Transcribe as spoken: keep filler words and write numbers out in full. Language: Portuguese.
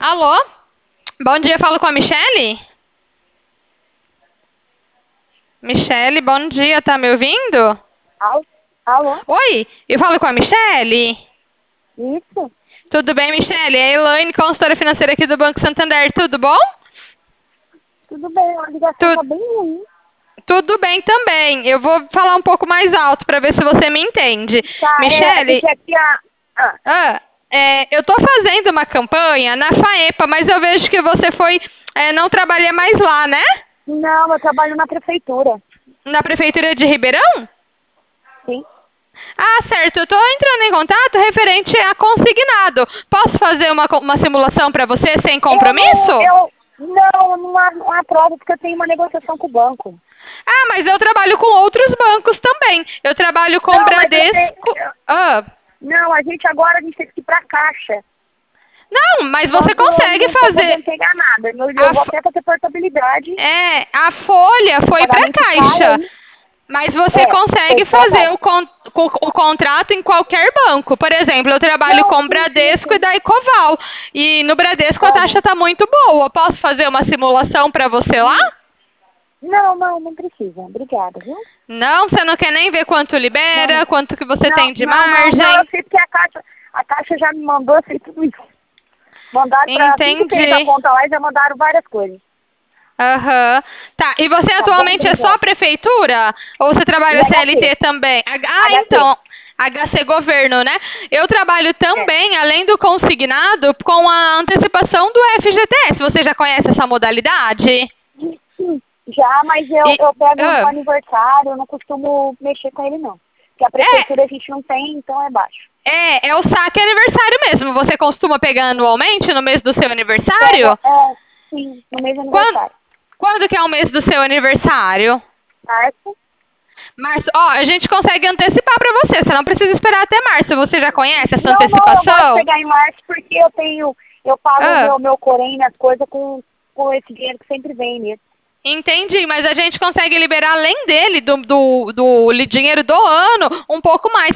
Alô? Bom dia, falo com a Michele? Michele, bom dia, tá me ouvindo? Al- Alô? Oi, eu falo com a Michele? Isso? Tudo bem, Michele? É a Elaine, consultora financeira aqui do Banco Santander, tudo bom? Tudo bem, a ligação Tu- tá bem ruim. tudo bem também. Eu vou falar um pouco mais alto para ver se você me entende. Tá, é, é Michele, porque aqui a... Ah, ah, é, eu estou fazendo uma campanha na FAEPA, mas eu vejo que você foi, é, não trabalha mais lá, né? não, eu trabalho na prefeitura. Na Prefeitura de Ribeirão? Sim. Ah, certo. Eu estou entrando em contato referente a consignado. Posso fazer uma, co- uma simulação para você sem Eu não, compromisso? eu... Não, não há, não há prova porque eu tenho uma negociação com o banco. Ah, mas eu trabalho com outros bancos também. Eu trabalho com Não, mas eu tenho... Bradesco. eu- Ah, Não, a gente agora, a gente tem que ir pra caixa. não, mas O você banco eu consegue não tô fazer. podendo pegar nada. Eu, eu A, vou fo- até fazer portabilidade. é, a folha O foi para pagamento sai caixa. aí. Mas você É, foi consegue pra fazer caixa. o, con- co- o contrato em qualquer banco. Por exemplo, eu trabalho Não, com sim, sim, Bradesco e sim. da Ecoval. E no Bradesco a taxa Aham. está muito boa. Posso fazer uma simulação para você lá? Não, não, não precisa. Obrigada, viu? Não, você não quer nem ver quanto Não, libera, não. quanto que você Não, tem de não, não, não, eu margem. sei porque a Caixa, a Caixa já me mandou, eu sei tudo isso. Mandaram pra, assim que fez a Entendi. conta lá, e já mandaram várias coisas. Aham. Tá, e você Tá bom? atualmente é só Obrigada. prefeitura? Ou você E trabalha C L T H T? também? H- Ah, H T. então, H C Governo, né? Eu trabalho É. também, além do consignado, com a antecipação do F G T S. Você já conhece essa modalidade? Sim, já, mas eu, E, eu pego no ah, aniversário, eu não costumo mexer com ele, não. Porque a é, prefeitura a gente não tem, então é baixo. é, é o saque aniversário mesmo. Você costuma pegar anualmente no mês do seu Pego, aniversário? é, sim, no mês do Quando, aniversário. quando que é o mês do seu aniversário? Março? Março. Ó, a gente consegue antecipar para você. Você não precisa esperar até março. Você já conhece essa Não, não, eu gosto de antecipação? pegar em março porque eu tenho, eu pago o Ah, meu, meu corém nas coisas com, com esse dinheiro que sempre vem mesmo. entendi, mas a gente consegue liberar além dele, do, do, do li- dinheiro do ano, um pouco mais.